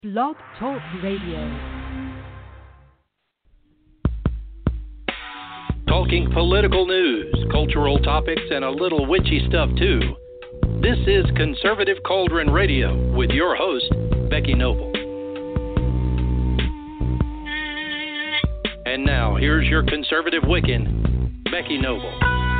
Blog Talk Radio. Talking political news, cultural topics, and a little witchy stuff too. This is Conservative Cauldron Radio with your host, Becky Noble. And now, here's your conservative Wiccan, Becky Noble.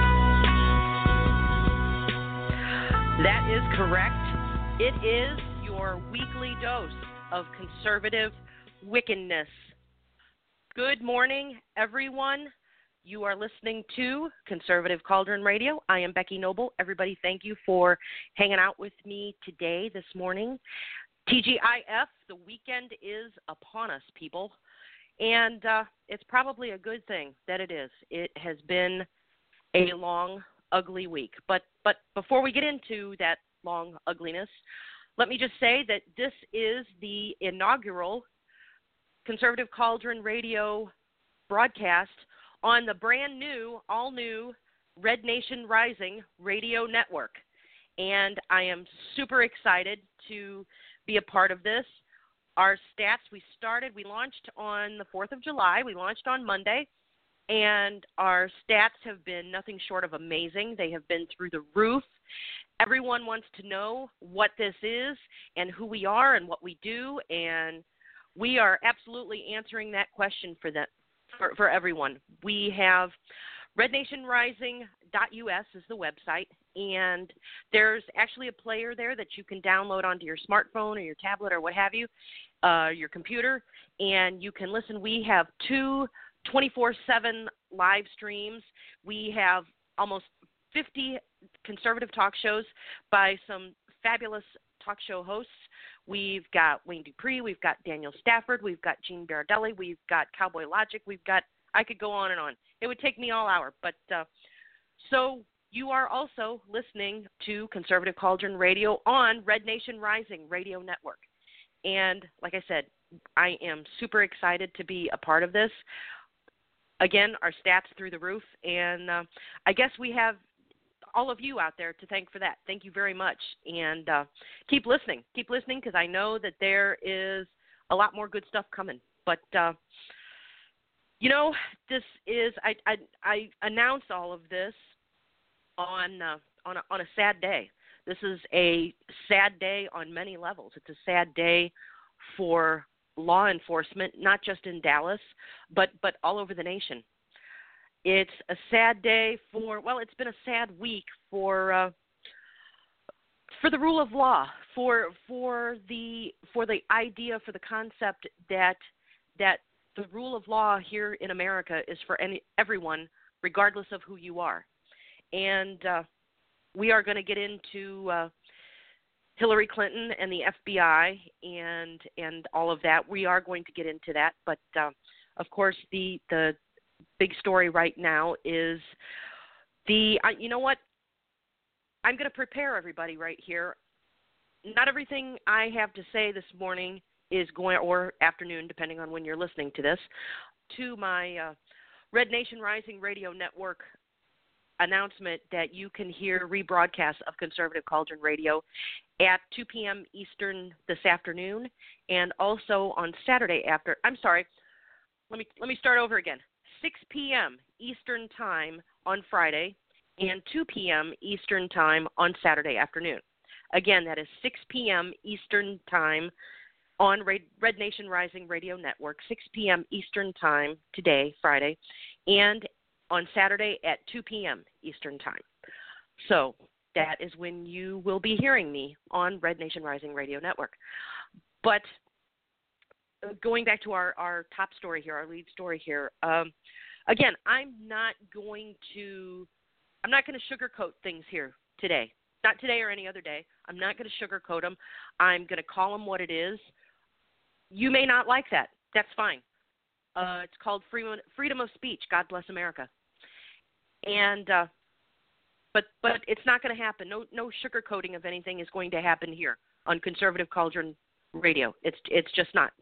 That is correct. It is your weekly dose of conservative Wiccanness. Good morning, everyone. You are listening to Conservative Cauldron Radio. I am Becky Noble. Everybody, thank you for hanging out with me today, this morning. TGIF, the weekend is upon us, people. And it's probably a good thing that it is. It has been a long, ugly week. But before we get into that long ugliness, let me just say that this is the inaugural Conservative Cauldron Radio broadcast on the brand new, all-new Red Nation Rising radio network. And I am super excited to be a part of this. Our stats, we launched on the 4th of July. We launched on Monday. And our stats have been nothing short of amazing. They have been through the roof. Everyone wants to know what this is and who we are and what we do. And we are absolutely answering that question for everyone. We have rednationrising.us is the website, and there's actually a player there that you can download onto your smartphone or your tablet or what have you, your computer, and you can listen. We have two 24/7 live streams. We have almost 50 conservative talk shows by some fabulous talk show hosts. We've got Wayne Dupree, we've got Daniel Stafford, we've got Gene Bardelli, we've got Cowboy Logic, I could go on and on. It would take me all hour. But so you are also listening to Conservative Cauldron Radio on Red Nation Rising Radio Network. And like I said, I am super excited to be a part of this. Again, our stats through the roof, and I guess we have all of you out there to thank for that. Thank you very much, and keep listening because I know that there is a lot more good stuff coming. But this is I announced all of this on a sad day. This is a sad day on many levels. It's a sad day for law enforcement, not just in Dallas, but all over the nation. It's a sad day it's been a sad week for the rule of law, for the idea, for the concept that the rule of law here in America is for everyone, regardless of who you are. And we are going to get into Hillary Clinton and the FBI and all of that. We are going to get into that, but of course the big story right now is you know what? I'm going to prepare everybody right here. Not everything I have to say this morning is going, or afternoon, depending on when you're listening to this, to my Red Nation Rising Radio Network announcement that you can hear rebroadcasts of Conservative Cauldron Radio at 2 p.m. Eastern this afternoon, and also on Saturday let me start over again. 6 p.m. Eastern Time on Friday and 2 p.m. Eastern Time on Saturday afternoon. Again, that is 6 p.m. Eastern Time on Red Nation Rising Radio Network, 6 p.m. Eastern Time today, Friday, and on Saturday at 2 p.m. Eastern Time. So that is when you will be hearing me on Red Nation Rising Radio Network. But going back to our top story here, our lead story here, again, I'm not going to sugarcoat things here today. Not today or any other day. I'm not going to sugarcoat them. I'm going to call them what it is. You may not like that. That's fine. It's called freedom of speech. God bless America. And but it's not going to happen. No sugarcoating of anything is going to happen here on Conservative Cauldron Radio. It's just not.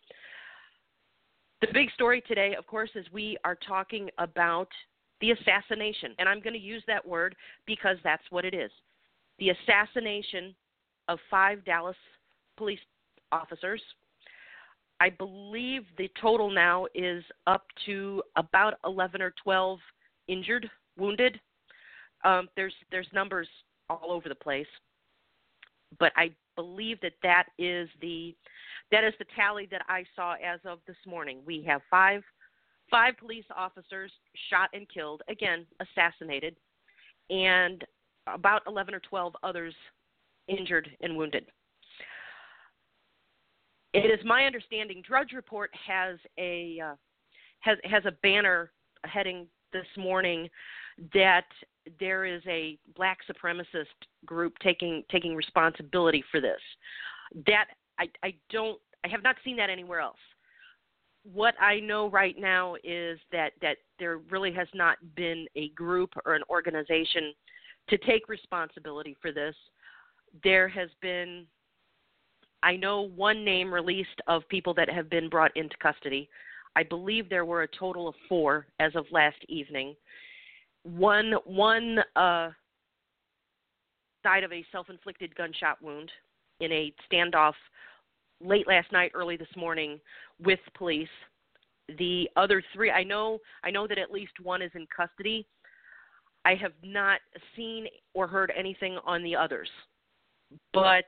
The big story today, of course, is we are talking about the assassination, and I'm going to use that word because that's what it is. The assassination of 5 Dallas police officers I believe the total now is up to about 11 or 12 injured, wounded. There's numbers all over the place, but I believe that is the tally that I saw as of this morning. We have five police officers shot and killed, again assassinated, and about 11 or 12 others injured and wounded. It is my understanding Drudge Report has a banner heading this morning that there is a black supremacist group taking responsibility for this. That I have not seen that anywhere else. What I know right now is that there really has not been a group or an organization to take responsibility for this. There has been, I know, one name released of people that have been brought into custody. I believe there were a total of 4 as of last evening. One died of a self-inflicted gunshot wound in a standoff late last night, early this morning with police. The other 3, I know that at least one is in custody. I have not seen or heard anything on the others, but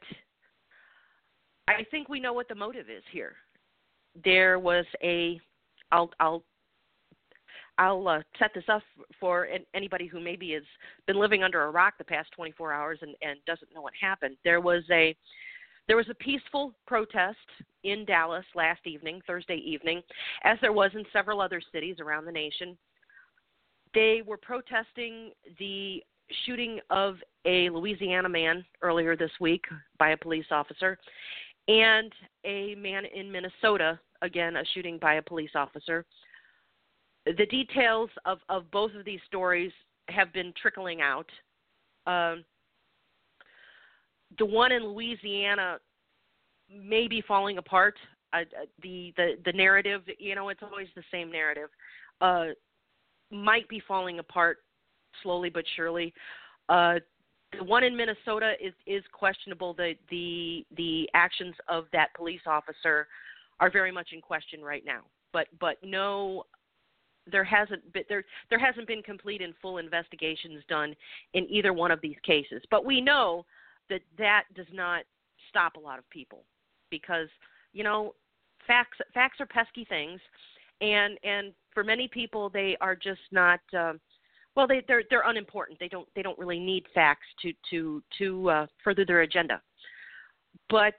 I think we know what the motive is here. There was I'll set this up for anybody who maybe has been living under a rock the past 24 hours and doesn't know what happened. There was a peaceful protest in Dallas last evening, Thursday evening, as there was in several other cities around the nation. They were protesting the shooting of a Louisiana man earlier this week by a police officer, and a man in Minnesota, again, a shooting by a police officer. The details of both of these stories have been trickling out. The one in Louisiana may be falling apart. The narrative, it's always the same narrative, might be falling apart slowly but surely. The one in Minnesota is questionable. The actions of that police officer are very much in question right now. But no, there hasn't been complete and full investigations done in either one of these cases. But we know that does not stop a lot of people, because facts are pesky things, and for many people they are just not. They're unimportant. They don't really need facts to further their agenda. But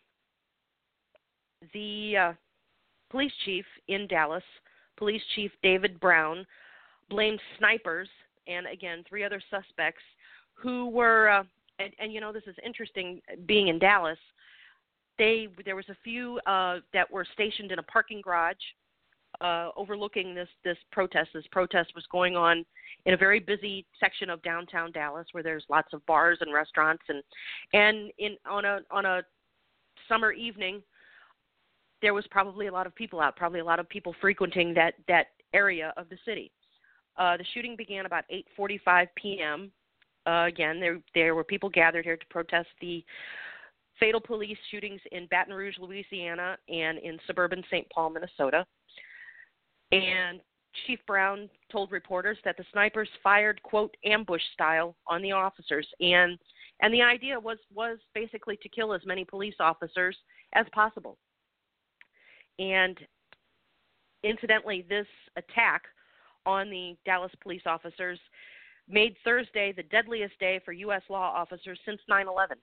the police chief in Dallas, Police Chief David Brown, blamed snipers and, again, 3 other suspects who were, this is interesting, being in Dallas, there was a few that were stationed in a parking garage overlooking this protest. This protest was going on in a very busy section of downtown Dallas where there's lots of bars and restaurants, and on a summer evening, there was probably a lot of people out, probably a lot of people frequenting that area of the city. The shooting began about 8:45 p.m. Again, there were people gathered here to protest the fatal police shootings in Baton Rouge, Louisiana, and in suburban St. Paul, Minnesota. And Chief Brown told reporters that the snipers fired, quote, ambush style on the officers. And the idea was basically to kill as many police officers as possible. And incidentally, this attack on the Dallas police officers made Thursday the deadliest day for U.S. law officers since 9/11.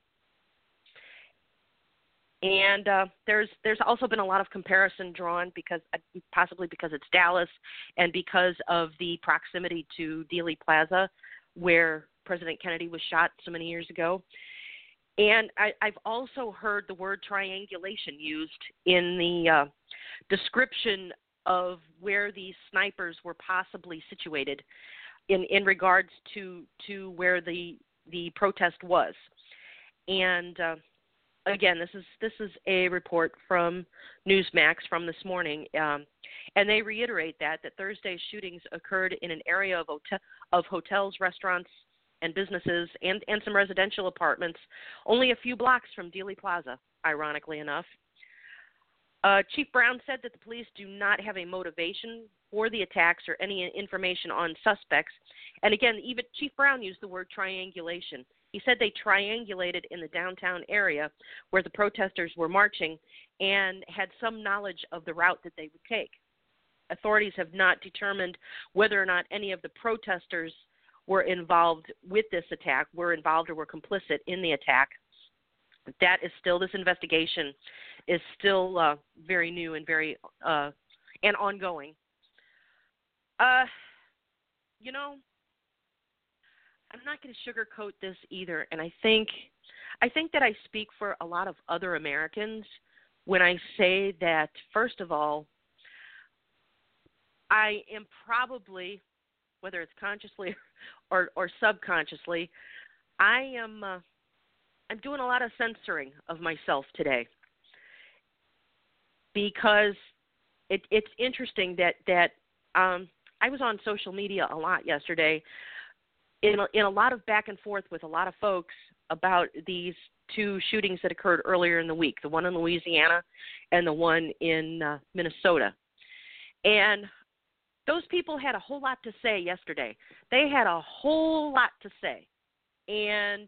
And there's also been a lot of comparison drawn possibly because it's Dallas and because of the proximity to Dealey Plaza, where President Kennedy was shot so many years ago. And I've also heard the word triangulation used in the description of where these snipers were possibly situated in regards to where the protest was. And again, this is a report from Newsmax from this morning, and they reiterate that Thursday's shootings occurred in an area of hotels, restaurants, and businesses, and some residential apartments, only a few blocks from Dealey Plaza, ironically enough. Chief Brown said that the police do not have a motivation for the attacks or any information on suspects. And again, even Chief Brown used the word triangulation. He said they triangulated in the downtown area where the protesters were marching and had some knowledge of the route that they would take. Authorities have not determined whether or not any of the protesters were involved with this attack, were involved or were complicit in the attack. That is still, this investigation is still very new and very and ongoing. You know, I'm not going to sugarcoat this either, and I think that I speak for a lot of other Americans when I say that, first of all, I am probably, whether it's consciously or subconsciously, I'm doing a lot of censoring of myself today, because it's interesting that I was on social media a lot yesterday in a lot of back and forth with a lot of folks about these two shootings that occurred earlier in the week, the one in Louisiana and the one in Minnesota. And those people had a whole lot to say yesterday. They had a whole lot to say. And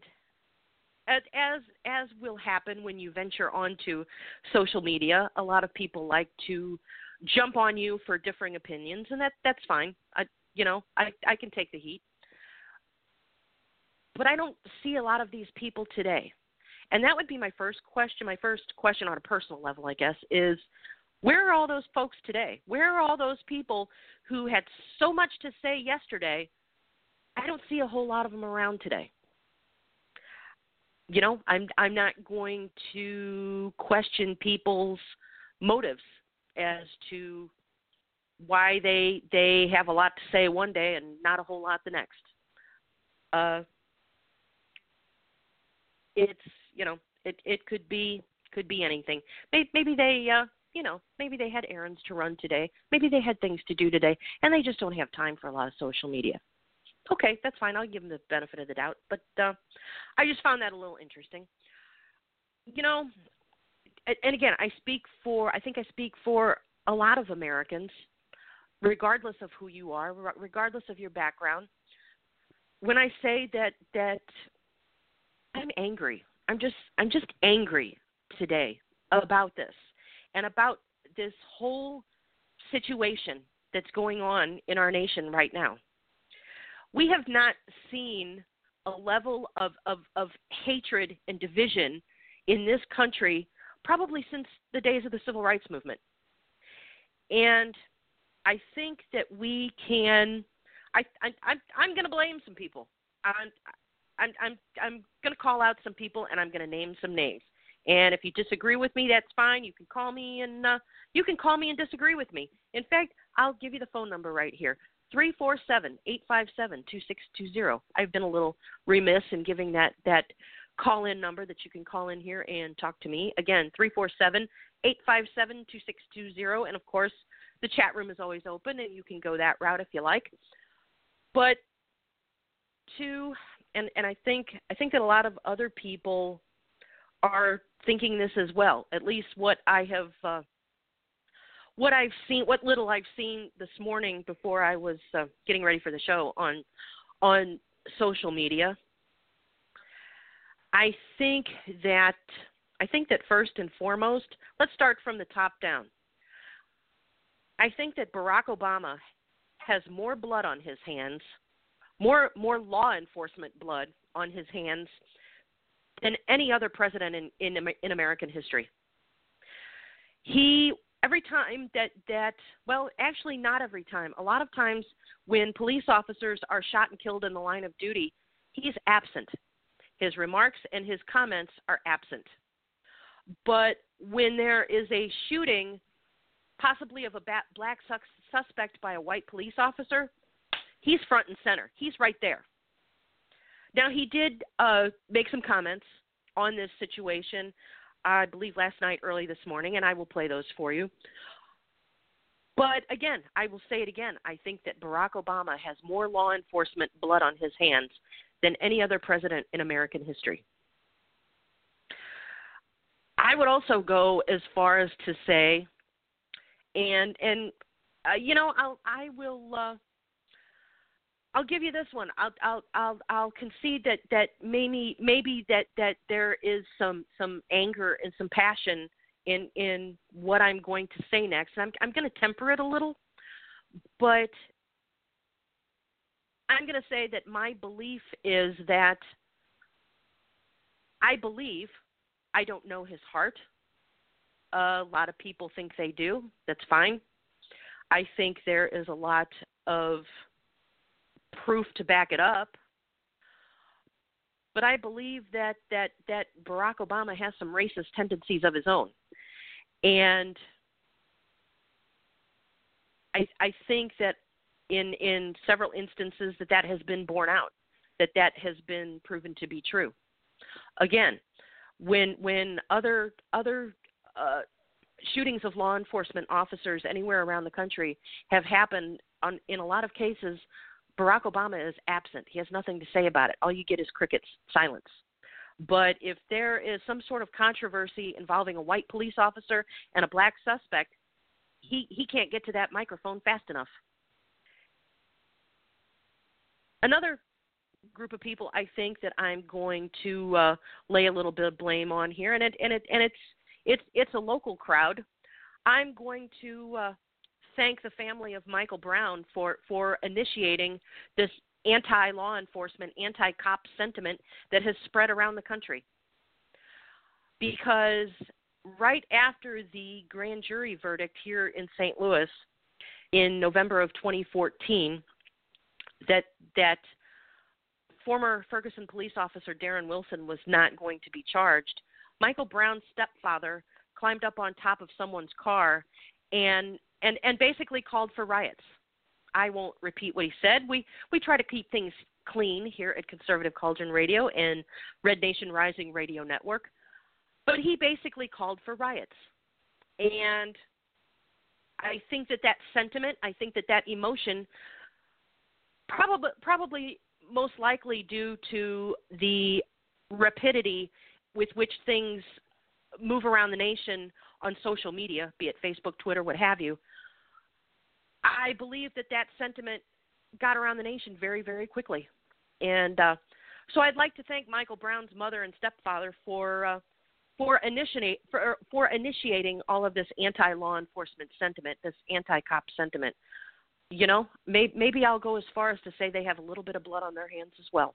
as will happen when you venture onto social media, a lot of people like to jump on you for differing opinions, and that's fine. I can take the heat. But I don't see a lot of these people today. And that would be my first question. My first question on a personal level, I guess, is where are all those folks today? Where are all those people who had so much to say yesterday? I don't see a whole lot of them around today. You know, I'm not going to question people's motives as to why they have a lot to say one day and not a whole lot the next. It's, you know, it could be anything. Maybe they maybe they had errands to run today. Maybe they had things to do today, and they just don't have time for a lot of social media. Okay, that's fine. I'll give them the benefit of the doubt. But I just found that a little interesting. You know, and again, I think I speak for a lot of Americans, regardless of who you are, regardless of your background, when I say that I'm angry. I'm just angry today about this and about this whole situation that's going on in our nation right now. We have not seen a level of hatred and division in this country probably since the days of the Civil Rights Movement. And I think that we can. I'm going to blame some people. I'm going to call out some people, and I'm going to name some names. And if you disagree with me, that's fine. You can call me and disagree with me. In fact, I'll give you the phone number right here. 347-857-2620. I've been a little remiss in giving that call-in number that you can call in here and talk to me. Again, 347-857-2620. And, of course, the chat room is always open, and you can go that route if you like. But and I think that a lot of other people are thinking this as well, at least what little I've seen this morning before I was getting ready for the show on social media. I think that first and foremost, let's start from the top down. I think that Barack Obama has more blood on his hands, more law enforcement blood on his hands than any other president in American history. Every time well, actually not every time. A lot of times when police officers are shot and killed in the line of duty, he's absent. His remarks and his comments are absent. But when there is a shooting, possibly of a black suspect by a white police officer, he's front and center. He's right there. Now, he did make some comments on this situation, I believe last night, early this morning, and I will play those for you. But again, I will say it again. I think that Barack Obama has more law enforcement blood on his hands than any other president in American history. I would also go as far as to say, and I'll give you this one. I'll concede that maybe that there is some anger and some passion in what I'm going to say next. I'm going to temper it a little, but I'm going to say that my belief is that I believe, I don't know his heart. A lot of people think they do. That's fine. I think there is a lot of proof to back it up. But I believe that Barack Obama has some racist tendencies of his own. And I think that in several instances that has been borne out, that has been proven to be true. Again, when other shootings of law enforcement officers anywhere around the country have happened, in a lot of cases, Barack Obama is absent. He has nothing to say about it. All you get is crickets, silence. But if there is some sort of controversy involving a white police officer and a black suspect, he can't get to that microphone fast enough. Another group of people I think that I'm going to lay a little bit of blame on here, and it's a local crowd. I'm going to thank the family of Michael Brown for initiating this anti-law enforcement, anti-cop sentiment that has spread around the country. Because right after the grand jury verdict here in St. Louis in November of 2014, that former Ferguson police officer Darren Wilson was not going to be charged, Michael Brown's stepfather climbed up on top of someone's car and basically called for riots. I won't repeat what he said. We try to keep things clean here at Conservative Cauldron Radio and Red Nation Rising Radio Network. But he basically called for riots. And I think that sentiment, I think that emotion, probably most likely due to the rapidity with which things move around the nation on social media, be it Facebook, Twitter, what have you, I believe that sentiment got around the nation very, very quickly. And so I'd like to thank Michael Brown's mother and stepfather for initiating all of this anti-law enforcement sentiment, this anti-cop sentiment. You know, maybe I'll go as far as to say they have a little bit of blood on their hands as well.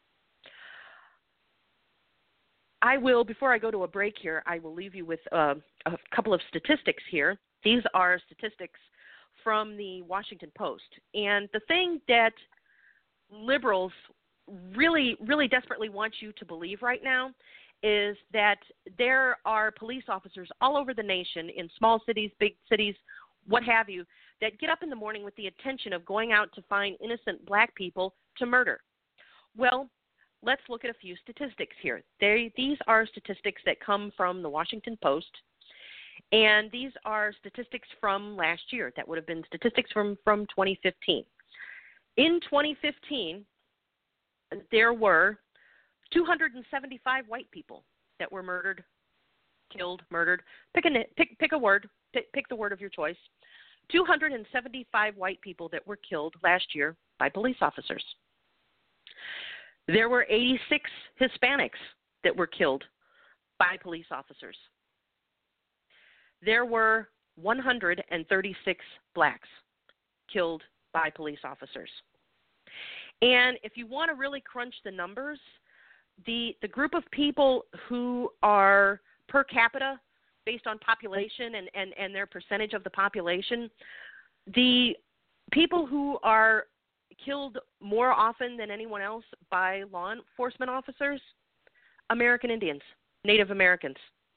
I will, before I go to a break here, I will leave you with a couple of statistics here. These are statistics from the Washington Post. And the thing that liberals really, really desperately want you to believe right now is that there are police officers all over the nation, in small cities, big cities, what have you, that get up in the morning with the intention of going out to find innocent black people to murder. Well, let's look at a few statistics here. These are statistics that come from the Washington Post, and these are statistics from last year. That would have been statistics from 2015. In 2015, there were 275 white people that were murdered, killed, murdered. Pick a word. Pick the word of your choice. 275 white people that were killed last year by police officers. There were 86 Hispanics that were killed by police officers. There were 136 blacks killed by police officers. And if you want to really crunch the numbers, the group of people who are per capita based on population and their percentage of the population, the people who are killed more often than anyone else by law enforcement officers, American Indians, Native Americans.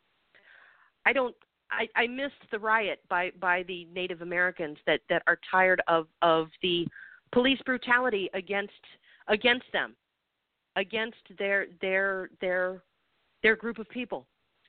I missed the riot by the Native Americans that are tired of the police brutality against them, against their group of people.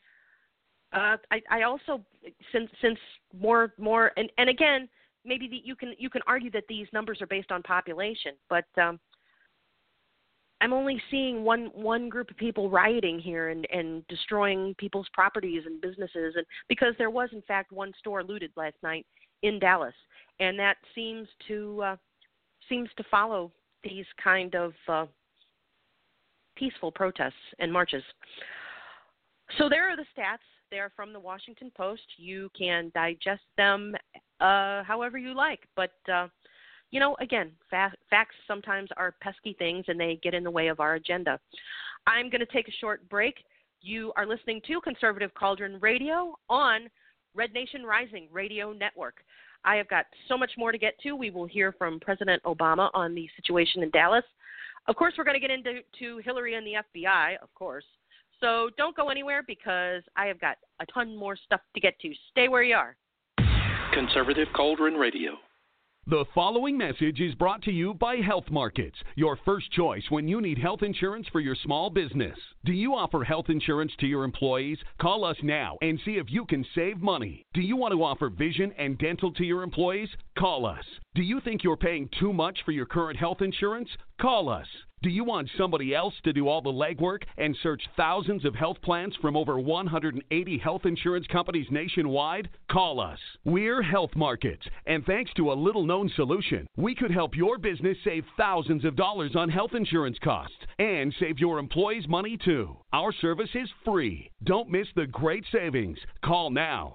I also, since more and again, maybe you can argue that these numbers are based on population, but I'm only seeing one group of people rioting here and destroying people's properties and businesses, and because there was in fact one store looted last night in Dallas, and that seems to follow these kind of peaceful protests and marches. So there are the stats. They are from the Washington Post. You can digest them however you like, but again, facts sometimes are pesky things, and they get in the way of our agenda. I'm going to take a short break. You are listening to Conservative Cauldron Radio on Red Nation Rising Radio Network. I have got so much more to get to. We will hear from President Obama on the situation in Dallas. Of course, we're going to get into Hillary and the FBI, of course. So don't go anywhere, because I have got a ton more stuff to get to. Stay where you are. Conservative Cauldron Radio. The following message is brought to you by Health Markets, your first choice when you need health insurance for your small business. Do you offer health insurance to your employees? Call us now and see if you can save money. Do you want to offer vision and dental to your employees? Call us. Do you think you're paying too much for your current health insurance? Call us. Do you want somebody else to do all the legwork and search thousands of health plans from over 180 health insurance companies nationwide? Call us. We're Health Markets, and thanks to a little-known solution, we could help your business save thousands of dollars on health insurance costs and save your employees money too. Our service is free. Don't miss the great savings. Call now.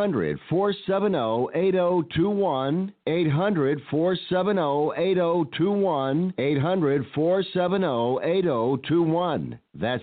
800-470-8021. 800-470-8021. 800-470-8021. That's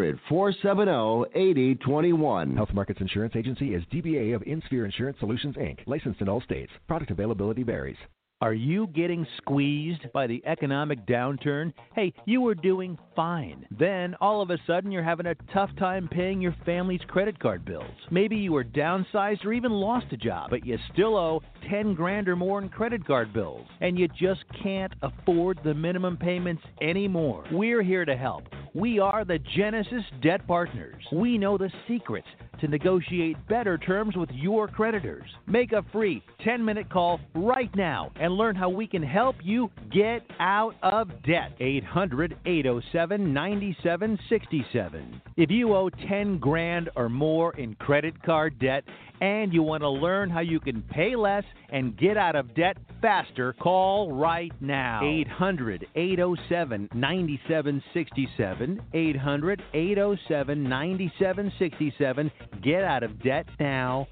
800-470-8021. Health Markets Insurance Agency is DBA of InSphere Insurance Solutions, Inc., licensed in all states. Product availability varies. Are you getting squeezed by the economic downturn? Hey, you were doing fine. Then, all of a sudden, you're having a tough time paying your family's credit card bills. Maybe you were downsized or even lost a job, but you still owe $10,000 or more in credit card bills, and you just can't afford the minimum payments anymore. We're here to help. We are the Genesis Debt Partners. We know the secrets to negotiate better terms with your creditors. Make a free 10-minute call right now and learn how we can help you get out of debt. 800-807-9767. If you owe $10,000 or more in credit card debt and you want to learn how you can pay less and get out of debt faster, call right now. 800-807-9767. 800-807-9767. Get out of debt now.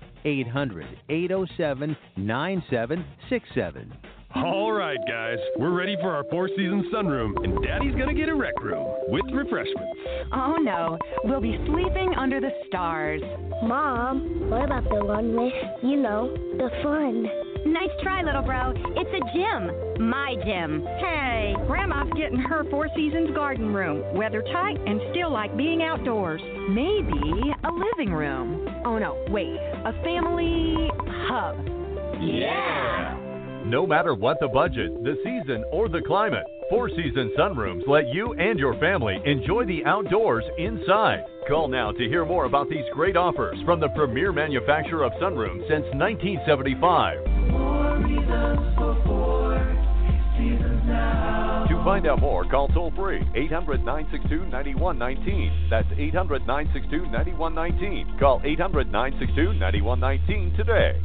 800-807-9767. All right, guys, we're ready for our Four Seasons sunroom, and Daddy's gonna get a rec room with refreshments. Oh no, we'll be sleeping under the stars. Mom, what about the one with, the fun? Nice try, little bro. It's a gym. My gym. Hey, Grandma's getting her Four Seasons garden room. Weather tight and still like being outdoors. Maybe a living room. Oh no, wait. A family hub. Yeah! No matter what the budget, the season, or the climate, Four Seasons sunrooms let you and your family enjoy the outdoors inside. Call now to hear more about these great offers from the premier manufacturer of sunrooms since 1975. More reasons for Four Seasons now. To find out more, call toll-free 800-962-9119. That's 800-962-9119. Call 800-962-9119 today.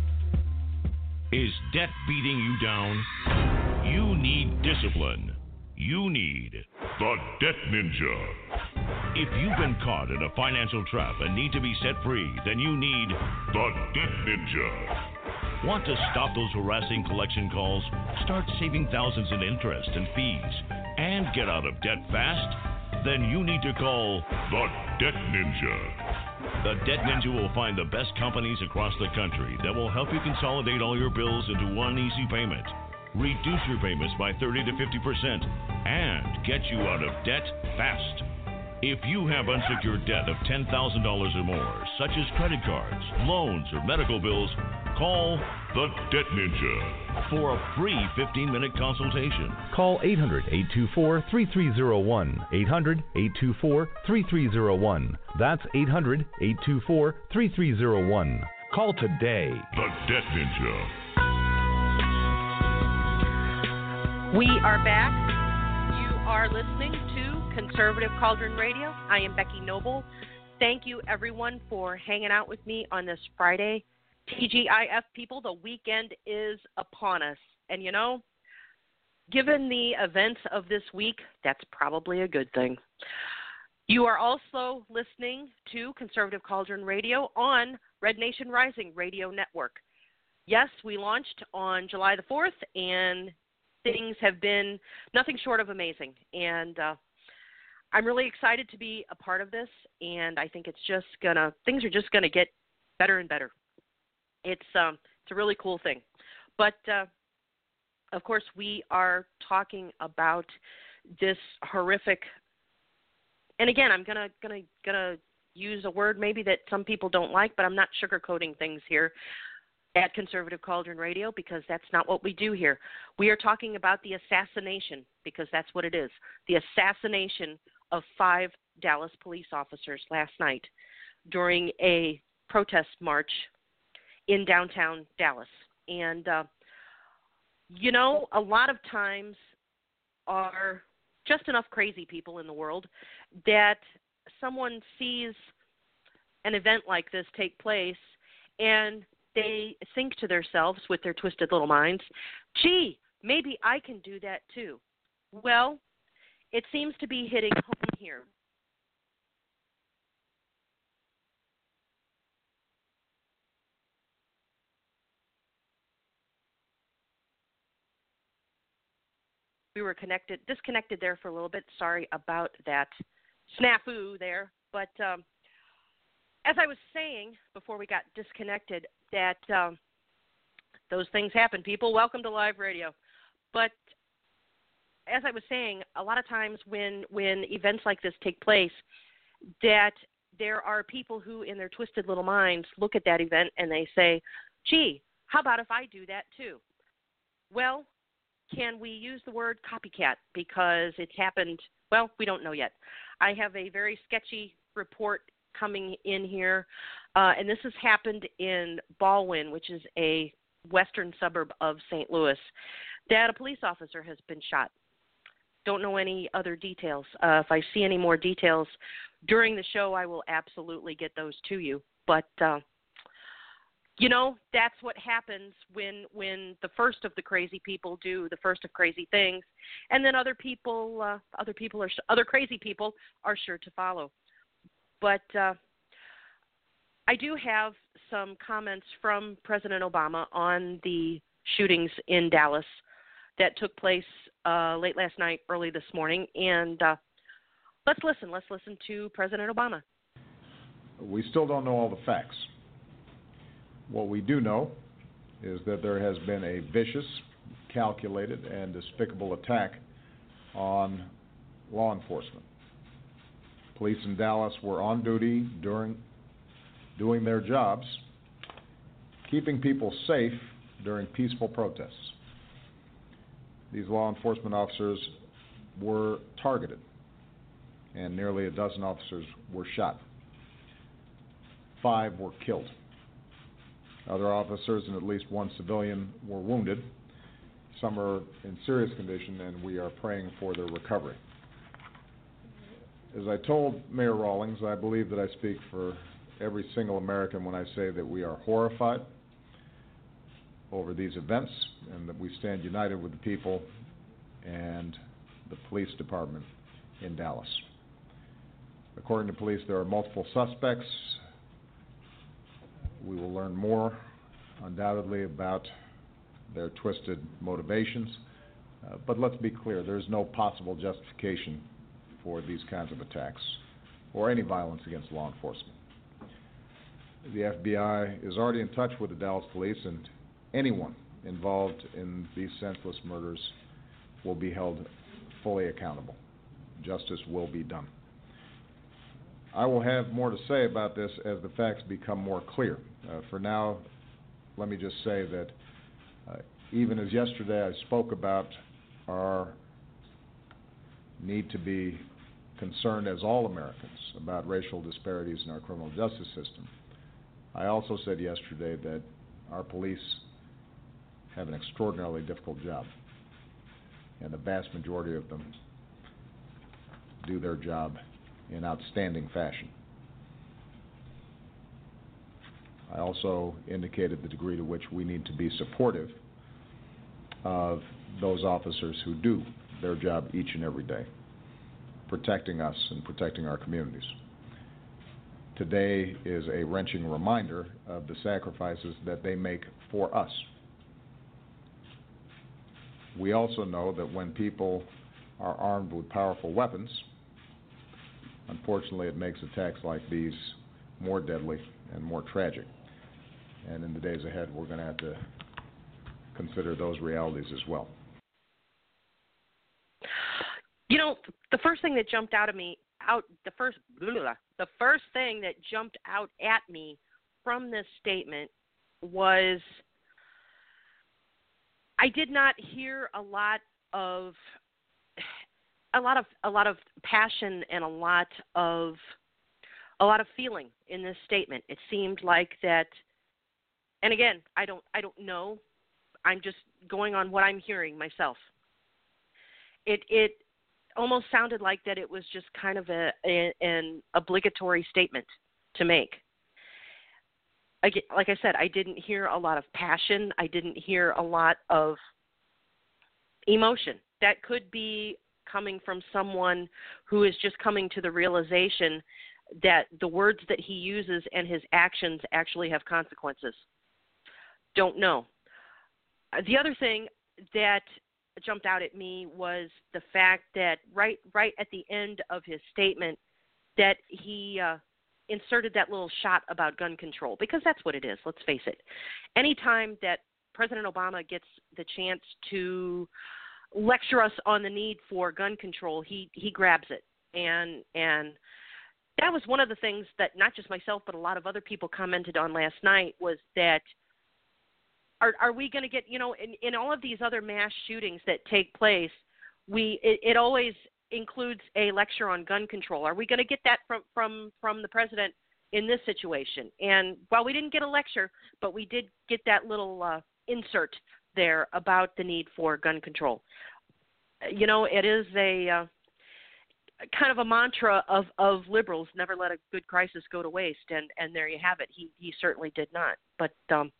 Is debt beating you down? You need discipline. You need the Debt Ninja. If you've been caught in a financial trap and need to be set free, then you need the Debt Ninja. Want to stop those harassing collection calls, start saving thousands in interest and fees, and get out of debt fast? Then you need to call the Debt Ninja. The Debt Ninja will find the best companies across the country that will help you consolidate all your bills into one easy payment, reduce your payments by 30 to 50%, and get you out of debt fast. If you have unsecured debt of $10,000 or more, such as credit cards, loans, or medical bills, call the Debt Ninja for a free 15-minute consultation. Call 800-824-3301. 800-824-3301. That's 800-824-3301. Call today. The Debt Ninja. We are back. You are listening to Conservative Cauldron Radio. I am Becky Noble. Thank you, everyone, for hanging out with me on this Friday. TGIF people, the weekend is upon us. And, you know, given the events of this week, that's probably a good thing. You are also listening to Conservative Cauldron Radio on Red Nation Rising Radio Network. Yes, we launched on July the 4th, and things have been nothing short of amazing. And I'm really excited to be a part of this, and I think things are just gonna get better and better. It's a really cool thing. But of course, we are talking about this horrific. And again, I'm gonna use a word maybe that some people don't like, but I'm not sugarcoating things here at Conservative Cauldron Radio, because that's not what we do here. We are talking about the assassination, because that's what it is. The assassination of 5 Dallas police officers last night during a protest march in downtown Dallas. And, you know, a lot of times are just enough crazy people in the world that someone sees an event like this take place and they think to themselves with their twisted little minds, gee, maybe I can do that too. Well, it seems to be hitting home here. We were disconnected there for a little bit. Sorry about that snafu there. But as I was saying before we got disconnected, that those things happen, people. Welcome to live radio. But as I was saying, a lot of times when events like this take place, that there are people who in their twisted little minds look at that event and they say, gee, how about if I do that too? Well, can we use the word copycat because it's happened? Well, we don't know yet. I have a very sketchy report coming in here, and this has happened in Baldwin, which is a western suburb of St. Louis, that a police officer has been shot. Don't know any other details. If I see any more details during the show, I will absolutely get those to you. But you know, that's what happens when the first of the crazy people do the first of crazy things, and then other crazy people are sure to follow. But I do have some comments from President Obama on the shootings in Dallas that took place late last night, early this morning, and let's listen. Let's listen to President Obama. We still don't know all the facts. What we do know is that there has been a vicious, calculated, and despicable attack on law enforcement. Police in Dallas were on duty doing their jobs, keeping people safe during peaceful protests. These law enforcement officers were targeted, and nearly a dozen officers were shot. 5 were killed. Other officers and at least 1 civilian were wounded. Some are in serious condition, and we are praying for their recovery. As I told Mayor Rawlings, I believe that I speak for every single American when I say that we are horrified over these events and that we stand united with the people and the police department in Dallas. According to police, there are multiple suspects. We will learn more, undoubtedly, about their twisted motivations. But let's be clear, there's no possible justification for these kinds of attacks or any violence against law enforcement. The FBI is already in touch with the Dallas police, and anyone involved in these senseless murders will be held fully accountable. Justice will be done. I will have more to say about this as the facts become more clear. For now, let me just say that even as yesterday I spoke about our need to be concerned as all Americans about racial disparities in our criminal justice system, I also said yesterday that our police have an extraordinarily difficult job, and the vast majority of them do their job in outstanding fashion. I also indicated the degree to which we need to be supportive of those officers who do their job each and every day, protecting us and protecting our communities. Today is a wrenching reminder of the sacrifices that they make for us. We also know that when people are armed with powerful weapons, unfortunately it makes attacks like these more deadly and more tragic. And in the days ahead, we're going to have to consider those realities as well. You know, the first thing that jumped out at me, the first thing that jumped out at me from this statement was I did not hear a lot of passion and a lot of feeling in this statement. It seemed like that, and again, I don't know. I'm just going on what I'm hearing myself. It almost sounded like that it was just kind of an obligatory statement to make. Again, like I said, I didn't hear a lot of passion. I didn't hear a lot of emotion. That could be coming from someone who is just coming to the realization that the words that he uses and his actions actually have consequences. Don't know. The other thing that jumped out at me was the fact that right at the end of his statement that he inserted that little shot about gun control, because that's what it is, let's face it. Anytime that President Obama gets the chance to lecture us on the need for gun control, he grabs it. And that was one of the things that not just myself but a lot of other people commented on last night, was that are we going to get, you know, in all of these other mass shootings that take place, it always includes a lecture on gun control. Are we going to get that from the president in this situation? And while we didn't get a lecture, but we did get that little insert there about the need for gun control. You know, it is a kind of a mantra of liberals: never let a good crisis go to waste. And there you have it. He certainly did not. But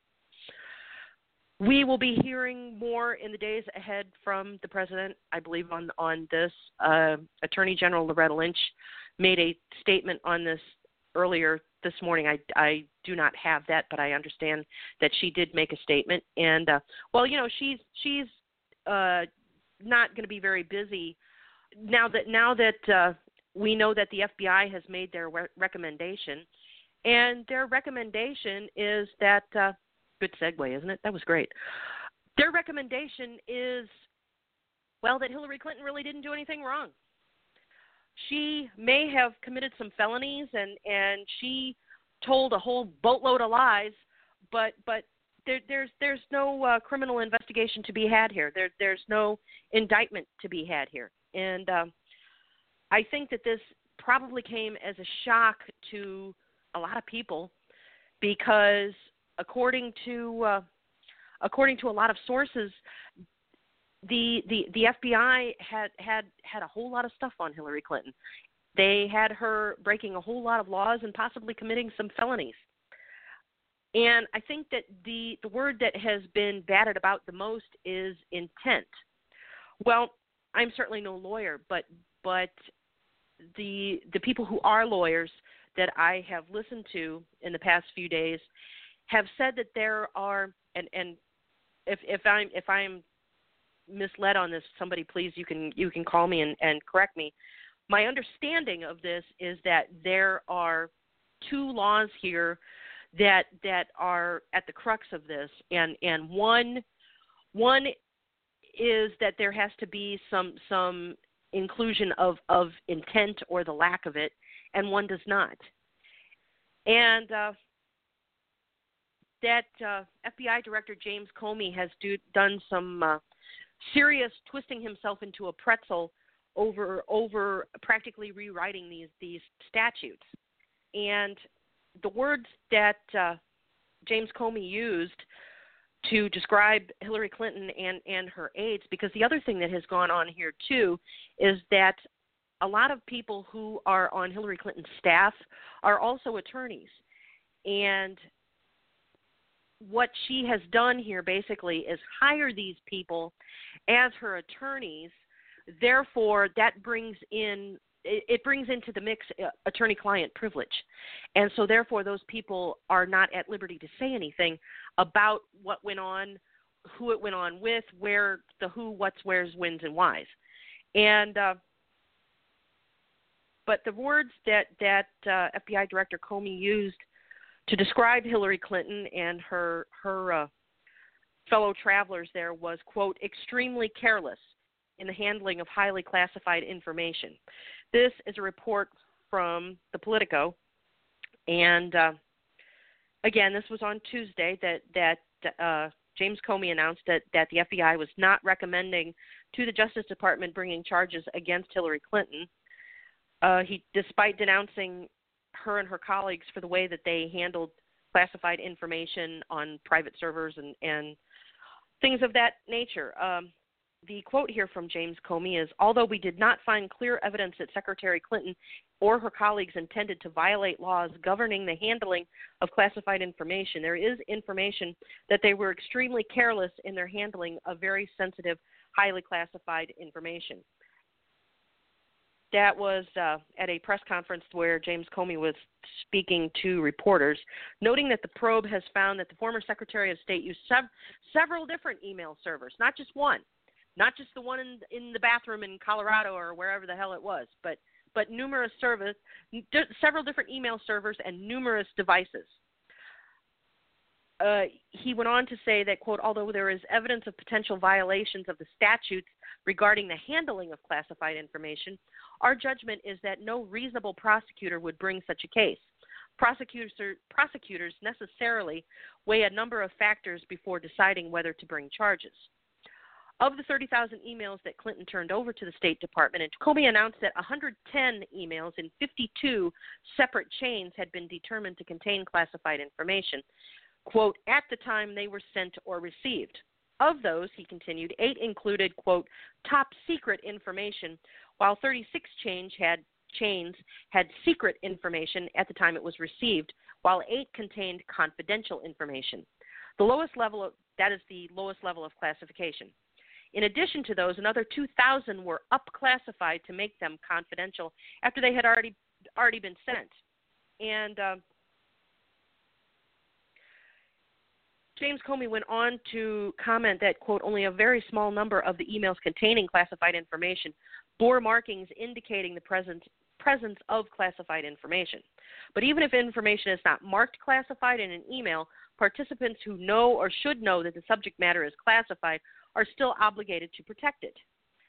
we will be hearing more in the days ahead from the president, I believe, on this. Attorney General Loretta Lynch made a statement on this earlier this morning. I do not have that, but I understand that she did make a statement. And, well, you know, she's not going to be very busy now that we know that the FBI has made their recommendation. And their recommendation is that good segue, isn't it? That was great. Their recommendation is, well, that Hillary Clinton really didn't do anything wrong. She may have committed some felonies and she told a whole boatload of lies, but there's no criminal investigation to be had here. There's no indictment to be had here. And I think that this probably came as a shock to a lot of people, because according to a lot of sources, the FBI had a whole lot of stuff on Hillary Clinton. They had her breaking a whole lot of laws and possibly committing some felonies. And I think that the word that has been batted about the most is intent. Well, I'm certainly no lawyer, but the people who are lawyers that I have listened to in the past few days have said that there are, and if I'm misled on this, somebody please, you can call me and correct me. My understanding of this is that there are two laws here that are at the crux of this, and one is that there has to be some inclusion of intent or the lack of it, and one does not. And that FBI Director James Comey has done some serious twisting himself into a pretzel over practically rewriting these statutes. And the words that James Comey used to describe Hillary Clinton and her aides, because the other thing that has gone on here too is that a lot of people who are on Hillary Clinton's staff are also attorneys. And what she has done here basically is hire these people as her attorneys. Therefore, that brings into the mix attorney-client privilege. And so therefore those people are not at liberty to say anything about what went on, who it went on with, where, the who, what's, where's, whens, and whys. And but the words that FBI Director Comey used to describe Hillary Clinton and her fellow travelers there was, quote, extremely careless in the handling of highly classified information. This is a report from the Politico, and again, this was on Tuesday that James Comey announced that the FBI was not recommending to the Justice Department bringing charges against Hillary Clinton. Despite denouncing her and her colleagues for the way that they handled classified information on private servers and things of that nature. The quote here from James Comey is, although we did not find clear evidence that Secretary Clinton or her colleagues intended to violate laws governing the handling of classified information, there is information that they were extremely careless in their handling of very sensitive, highly classified information. That was at a press conference where James Comey was speaking to reporters, noting that the probe has found that the former Secretary of State used several different email servers, not just one, not just the one in the bathroom in Colorado or wherever the hell it was, but numerous servers, several different email servers and numerous devices. He went on to say that, quote, although there is evidence of potential violations of the statutes regarding the handling of classified information, our judgment is that no reasonable prosecutor would bring such a case. Prosecutors necessarily weigh a number of factors before deciding whether to bring charges. Of the 30,000 emails that Clinton turned over to the State Department, and Comey announced that 110 emails in 52 separate chains had been determined to contain classified information, quote, at the time they were sent or received. Of those, he continued, 8 included, quote, top secret information, while 36 chains had secret information at the time it was received, while 8 contained confidential information. That is the lowest level of classification. In addition to those, another 2,000 were up-classified to make them confidential after they had already been sent. And James Comey went on to comment that, quote, only a very small number of the emails containing classified information bore markings indicating the presence of classified information. But even if information is not marked classified in an email, participants who know or should know that the subject matter is classified are still obligated to protect it.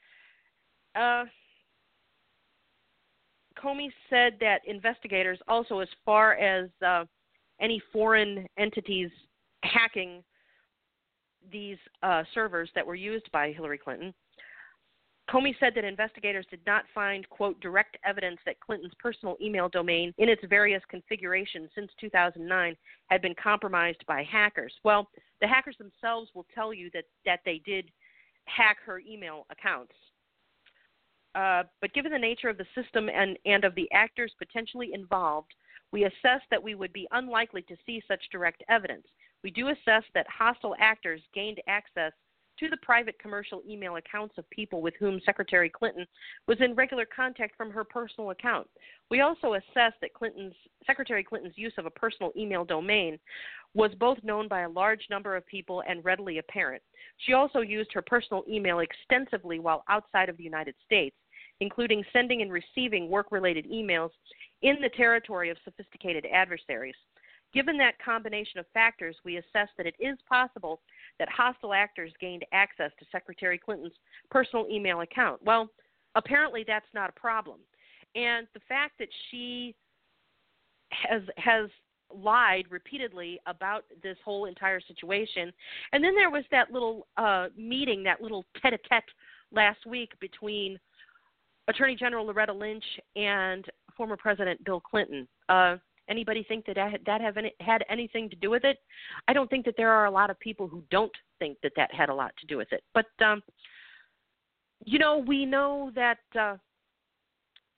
Comey said that investigators also, as far as any foreign entities hacking these servers that were used by Hillary Clinton, Comey said that investigators did not find, quote, direct evidence that Clinton's personal email domain in its various configurations since 2009 had been compromised by hackers. Well, the hackers themselves will tell you that they did hack her email accounts. But given the nature of the system and of the actors potentially involved, we assess that we would be unlikely to see such direct evidence. We do assess that hostile actors gained access to the private commercial email accounts of people with whom Secretary Clinton was in regular contact from her personal account. We also assess that Secretary Clinton's use of a personal email domain was both known by a large number of people and readily apparent. She also used her personal email extensively while outside of the United States, including sending and receiving work-related emails in the territory of sophisticated adversaries. Given that combination of factors, we assess that it is possible that hostile actors gained access to Secretary Clinton's personal email account. Well, apparently that's not a problem. And the fact that she has lied repeatedly about this whole entire situation. And then there was that little meeting, that little tete-a-tete last week between Attorney General Loretta Lynch and former President Bill Clinton. Anybody think that had anything to do with it? I don't think that there are a lot of people who don't think that had a lot to do with it. But, we know that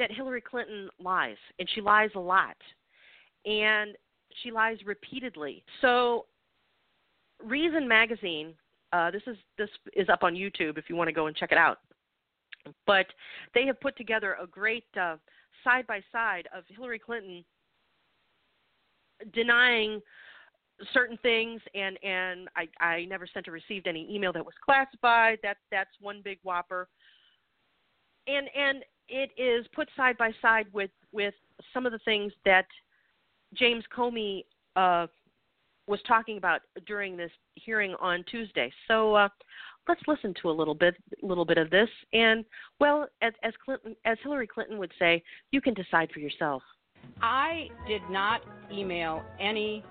Hillary Clinton lies, and she lies a lot, and she lies repeatedly. So Reason Magazine, this is up on YouTube if you want to go and check it out, but they have put together a great side-by-side of Hillary Clinton denying certain things, and I never sent or received any email that was classified. That's one big whopper. And it is put side by side with some of the things that James Comey was talking about during this hearing on Tuesday. So let's listen to a little bit of this. And well, as Hillary Clinton would say, you can decide for yourself. I did not email any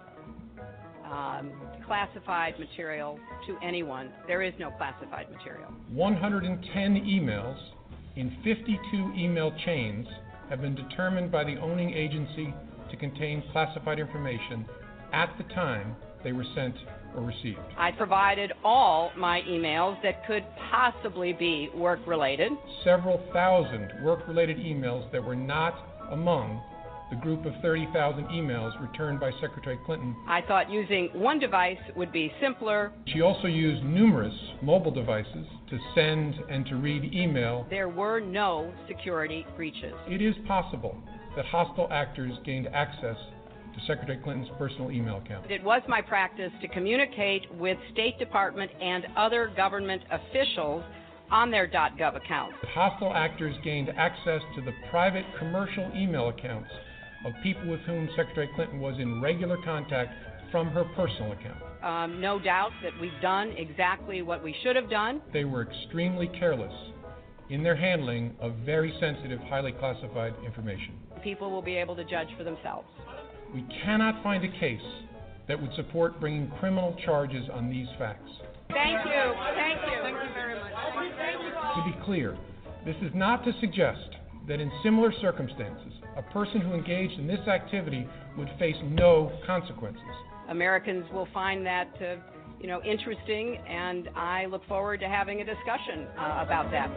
classified material to anyone. There is no classified material. 110 emails in 52 email chains have been determined by the owning agency to contain classified information at the time they were sent or received. I provided all my emails that could possibly be work-related. Several thousand work-related emails that were not among the group of 30,000 emails returned by Secretary Clinton. I thought using one device would be simpler. She also used numerous mobile devices to send and to read email. There were no security breaches. It is possible that hostile actors gained access to Secretary Clinton's personal email account. It was my practice to communicate with State Department and other government officials on their .gov accounts. Hostile actors gained access to the private commercial email accounts of people with whom Secretary Clinton was in regular contact from her personal account. No doubt that we've done exactly what we should have done. They were extremely careless in their handling of very sensitive, highly classified information. People will be able to judge for themselves. We cannot find a case that would support bringing criminal charges on these facts. Thank you. Thank you. Thank you very much. To be clear, this is not to suggest that in similar circumstances, a person who engaged in this activity would face no consequences. Americans will find that, interesting, and I look forward to having a discussion about that.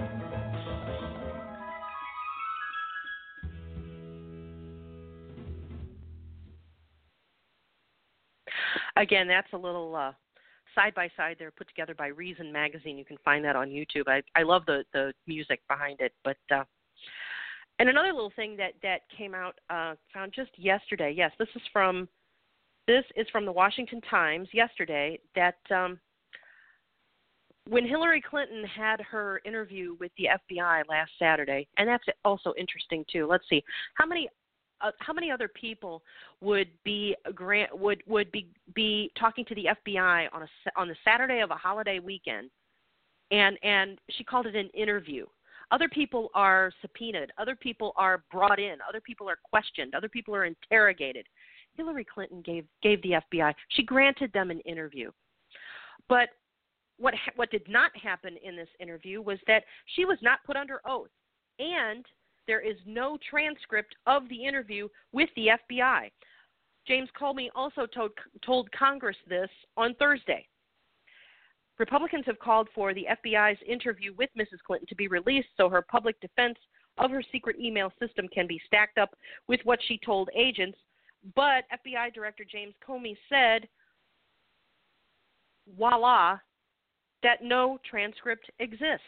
Again, that's a little side-by-side there put together by Reason Magazine. You can find that on YouTube. I love the music behind it. But and another little thing that came out, found just yesterday. Yes, this is from the Washington Times yesterday, that when Hillary Clinton had her interview with the FBI last Saturday, and that's also interesting too. Let's see, how many other people would be talking to the FBI on the Saturday of a holiday weekend, and she called it an interview. Other people are subpoenaed. Other people are brought in. Other people are questioned. Other people are interrogated. Hillary Clinton gave the FBI. She granted them an interview. But what did not happen in this interview was that she was not put under oath, and there is no transcript of the interview with the FBI. James Comey also told Congress this on Thursday. Republicans have called for the FBI's interview with Mrs. Clinton to be released so her public defense of her secret email system can be stacked up with what she told agents. But FBI Director James Comey said, voila, that no transcript exists.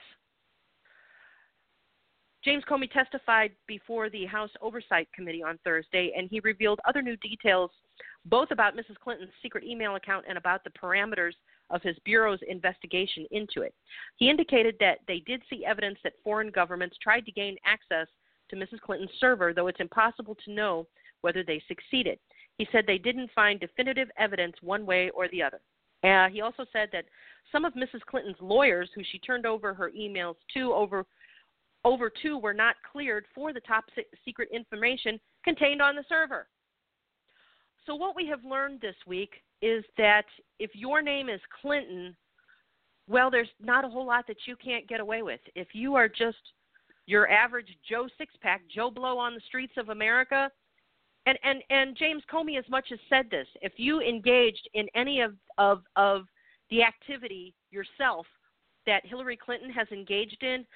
James Comey testified before the House Oversight Committee on Thursday, and he revealed other new details both about Mrs. Clinton's secret email account and about the parameters of his bureau's investigation into it. He indicated that they did see evidence that foreign governments tried to gain access to Mrs. Clinton's server, though it's impossible to know whether they succeeded. He said they didn't find definitive evidence one way or the other. He also said that some of Mrs. Clinton's lawyers, who she turned over her emails to, over two were not cleared for the top secret information contained on the server. So what we have learned this week is that if your name is Clinton, well, there's not a whole lot that you can't get away with. If you are just your average Joe Sixpack, Joe Blow on the streets of America, and James Comey as much as said this, if you engaged in any of the activity yourself that Hillary Clinton has engaged in,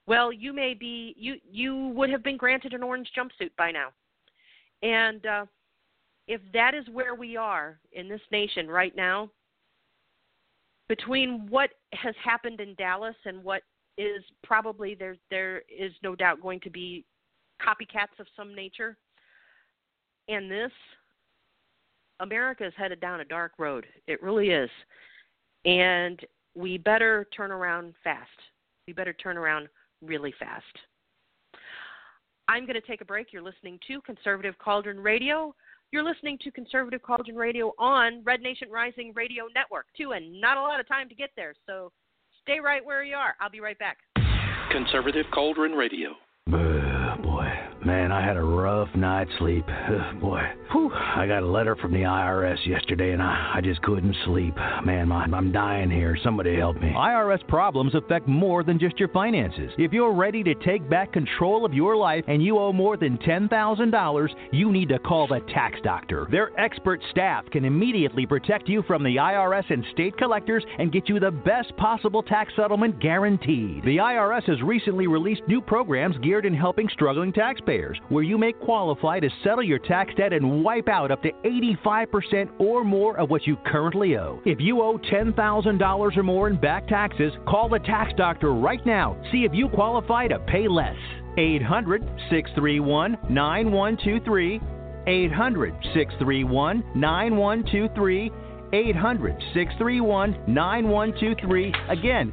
well, you would have been granted an orange jumpsuit by now. And if that is where we are in this nation right now, between what has happened in Dallas and what is probably there is no doubt going to be copycats of some nature, and this, America is headed down a dark road. It really is. And we better turn around fast. We better turn around really fast. I'm going to take a break. You're listening to Conservative Cauldron Radio. You're listening to Conservative Cauldron Radio on Red Nation Rising Radio Network, too, and not a lot of time to get there, so stay right where you are. I'll be right back. Conservative Cauldron Radio. Boy, man, I had a rough night's sleep. Boy, I got a letter from the IRS yesterday, and I just couldn't sleep. Man, I'm dying here. Somebody help me. IRS problems affect more than just your finances. If you're ready to take back control of your life and you owe more than $10,000, you need to call the Tax Doctor. Their expert staff can immediately protect you from the IRS and state collectors and get you the best possible tax settlement guaranteed. The IRS has recently released new programs geared in helping struggling taxpayers, where you may qualify to settle your tax debt and wipe out up to 85% or more of what you currently owe. If you owe $10,000 or more in back taxes, call the Tax Doctor right now. See if you qualify to pay less. 800-631-9123. 800-631-9123. 800-631-9123. Again,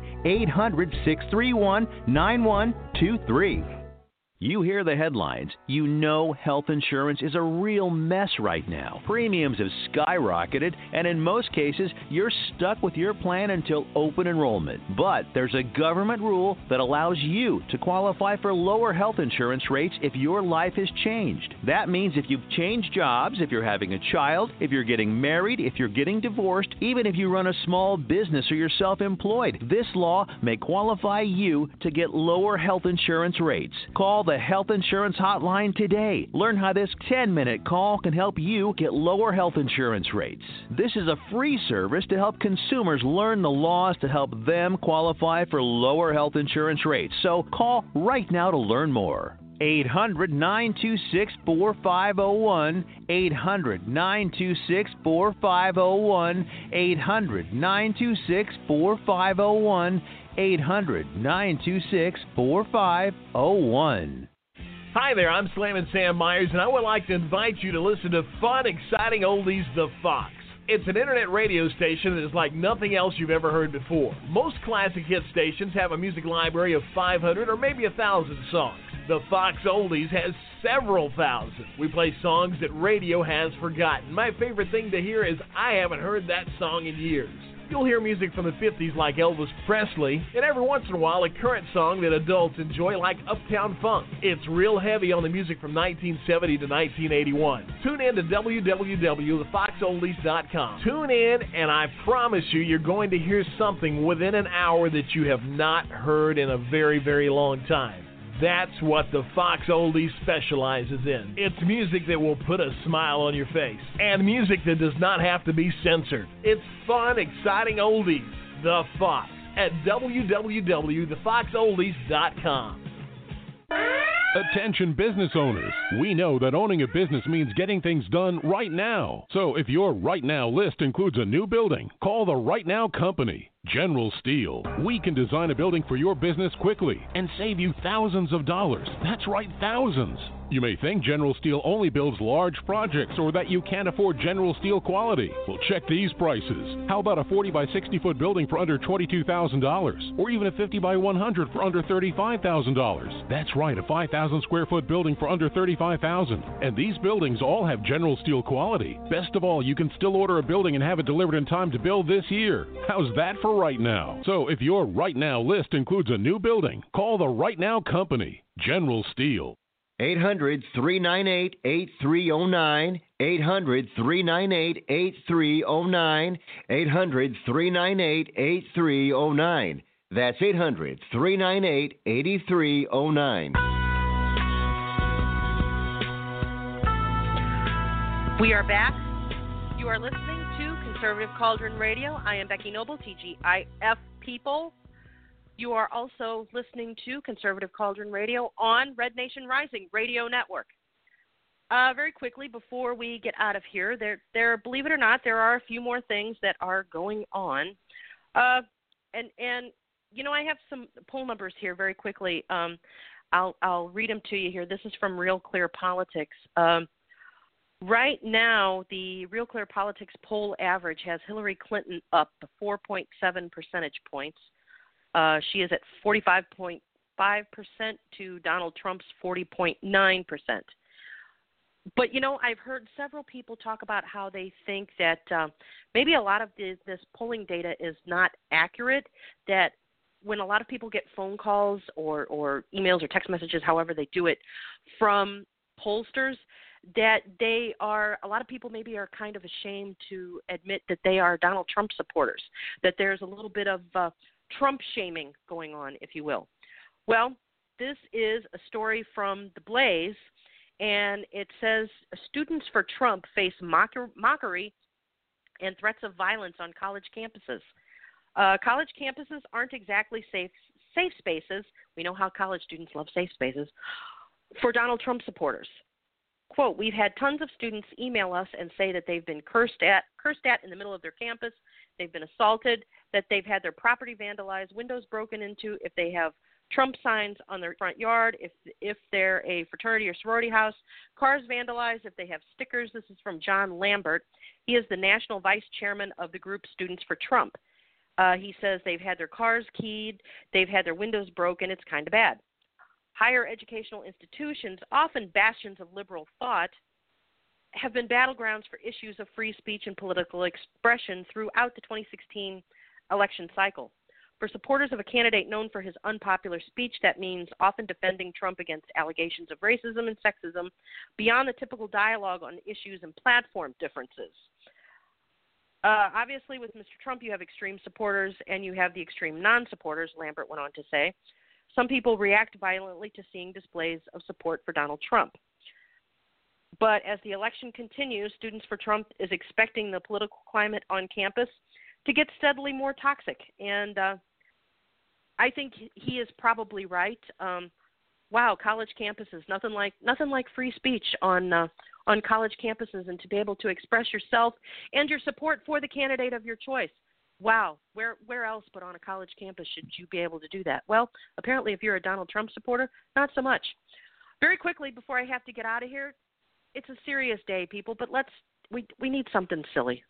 800-631-9123. You hear the headlines. You know health insurance is a real mess right now. Premiums have skyrocketed, and in most cases, you're stuck with your plan until open enrollment. But there's a government rule that allows you to qualify for lower health insurance rates if your life has changed. That means if you've changed jobs, if you're having a child, if you're getting married, if you're getting divorced, even if you run a small business or you're self-employed, this law may qualify you to get lower health insurance rates. Call the Health Insurance Hotline today. Learn how this 10-minute call can help you get lower health insurance rates. This is a free service to help consumers learn the laws to help them qualify for lower health insurance rates. So call right now to learn more. 800-926-4501. 800-926-4501. 800-926-4501. 800-926-4501. Hi there, I'm Slammin' Sam Myers, and I would like to invite you to listen to fun, exciting oldies, The Fox. It's an internet radio station that is like nothing else you've ever heard before. Most classic hit stations have a music library of 500 or maybe 1,000 songs. The Fox Oldies has several thousand. We play songs that radio has forgotten. My favorite thing to hear is I haven't heard that song in years. You'll hear music from the 50s like Elvis Presley, and every once in a while a current song that adults enjoy like Uptown Funk. It's real heavy on the music from 1970 to 1981. Tune in to www.thefoxoldies.com. Tune in, and I promise you're going to hear something within an hour that you have not heard in a very, very long time. That's what the Fox Oldies specializes in. It's music that will put a smile on your face, and music that does not have to be censored. It's fun, exciting oldies. The Fox at www.thefoxoldies.com. Attention business owners. We know that owning a business means getting things done right now. So if your right now list includes a new building, call the Right Now Company. General Steel. We can design a building for your business quickly and save you thousands of dollars. That's right, thousands. You may think General Steel only builds large projects or that you can't afford General Steel quality. Well, check these prices. How about a 40 by 60 foot building for under $22,000? Or even a 50 by 100 for under $35,000? That's right, a 5,000 square foot building for under $35,000. And these buildings all have General Steel quality. Best of all, you can still order a building and have it delivered in time to build this year. How's that for right now? So if your right now list includes a new building, call the Right Now Company, General Steel. 800-398-8309. 800-398-8309. 800-398-8309. That's 800-398-8309. We are back. You are listening to Conservative Cauldron Radio. I am Becky Noble, TGIF people. You are also listening to Conservative Cauldron Radio on Red Nation Rising Radio Network. Very quickly, before we get out of here, there, believe it or not, there are a few more things that are going on. And you know, I have some poll numbers here very quickly. I'll read them to you here. This is from Real Clear Politics. Right now, the Real Clear Politics poll average has Hillary Clinton up 4.7 percentage points. She is at 45.5% to Donald Trump's 40.9%. But, you know, I've heard several people talk about how they think that maybe a lot of this polling data is not accurate, that when a lot of people get phone calls or emails or text messages, however they do it, from pollsters, that a lot of people maybe are kind of ashamed to admit that they are Donald Trump supporters, that there's a little bit of Trump shaming going on, if you will. Well, this is a story from The Blaze, and it says students for Trump face mockery and threats of violence on college campuses. College campuses aren't exactly safe spaces. We know how college students love safe spaces for Donald Trump supporters. Quote, we've had tons of students email us and say that they've been cursed at in the middle of their campus, they've been assaulted, that they've had their property vandalized, windows broken into, if they have Trump signs on their front yard, if they're a fraternity or sorority house, cars vandalized, if they have stickers. This is from John Lambert. He is the national vice chairman of the group Students for Trump. He says they've had their cars keyed, they've had their windows broken. It's kind of bad. Higher educational institutions, often bastions of liberal thought, have been battlegrounds for issues of free speech and political expression throughout the 2016 election cycle. For supporters of a candidate known for his unpopular speech, that means often defending Trump against allegations of racism and sexism beyond the typical dialogue on issues and platform differences. Obviously, with Mr. Trump, you have extreme supporters and you have the extreme non-supporters, Lambert went on to say. Some people react violently to seeing displays of support for Donald Trump. But as the election continues, Students for Trump is expecting the political climate on campus to get steadily more toxic. And I think he is probably right. Wow, college campuses, nothing like free speech on college campuses, and to be able to express yourself and your support for the candidate of your choice. Wow, where else but on a college campus should you be able to do that? Well, apparently if you're a Donald Trump supporter, not so much. Very quickly, before I have to get out of here, it's a serious day, people, but we need something silly.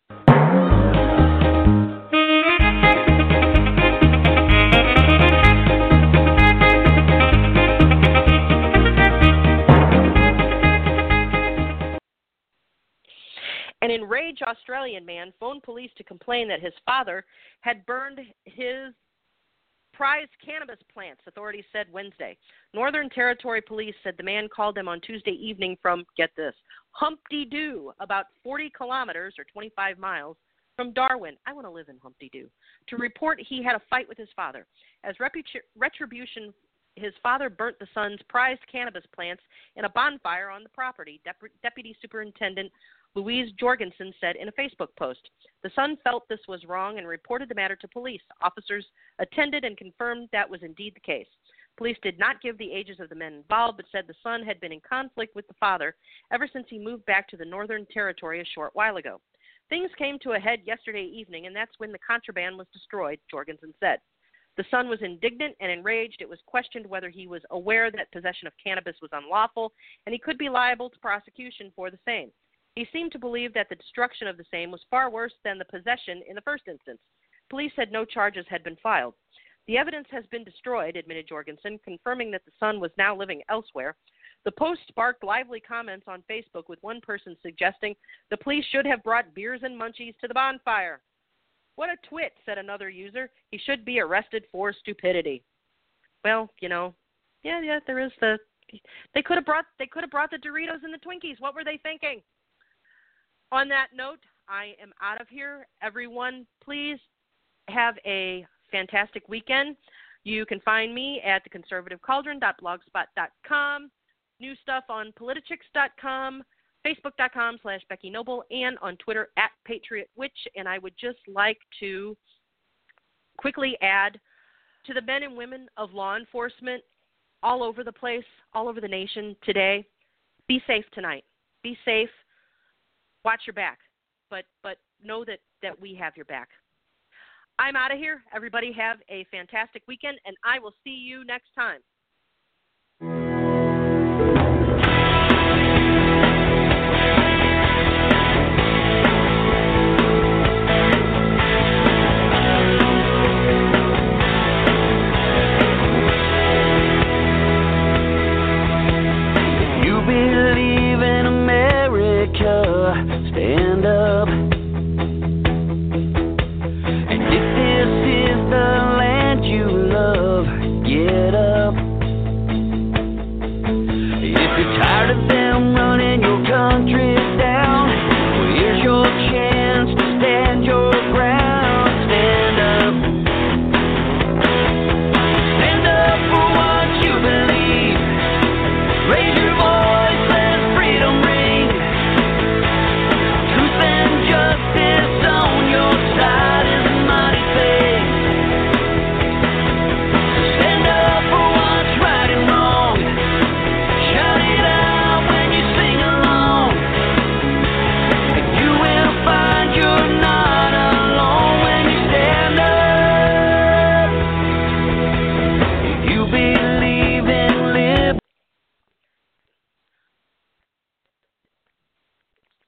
An enraged Australian man phoned police to complain that his father had burned his prized cannabis plants, authorities said Wednesday. Northern Territory police said the man called them on Tuesday evening from, get this, Humpty-Doo, about 40 kilometers or 25 miles from Darwin. I want to live in Humpty-Doo. To report he had a fight with his father. As retribution, his father burnt the son's prized cannabis plants in a bonfire on the property, Deputy Superintendent Louise Jorgensen said in a Facebook post. The son felt this was wrong and reported the matter to police. Officers attended and confirmed that was indeed the case. Police did not give the ages of the men involved, but said the son had been in conflict with the father ever since he moved back to the Northern Territory a short while ago. Things came to a head yesterday evening, and that's when the contraband was destroyed, Jorgensen said. The son was indignant and enraged. It was questioned whether he was aware that possession of cannabis was unlawful, and he could be liable to prosecution for the same. He seemed to believe that the destruction of the same was far worse than the possession in the first instance. Police said no charges had been filed. The evidence has been destroyed, admitted Jorgensen, confirming that the son was now living elsewhere. The post sparked lively comments on Facebook, with one person suggesting the police should have brought beers and munchies to the bonfire. What a twit, said another user. He should be arrested for stupidity. Well, you know, yeah, there is the. They could have brought the Doritos and the Twinkies. What were they thinking? On that note, I am out of here. Everyone, please have a fantastic weekend. You can find me at theconservativecauldron.blogspot.com, new stuff on politichicks.com, facebook.com/Becky Noble, and on Twitter @PatriotWitch. And I would just like to quickly add to the men and women of law enforcement all over the place, all over the nation today, be safe tonight. Be safe. Watch your back. But know that we have your back. I'm out of here. Everybody have a fantastic weekend, and I will see you next time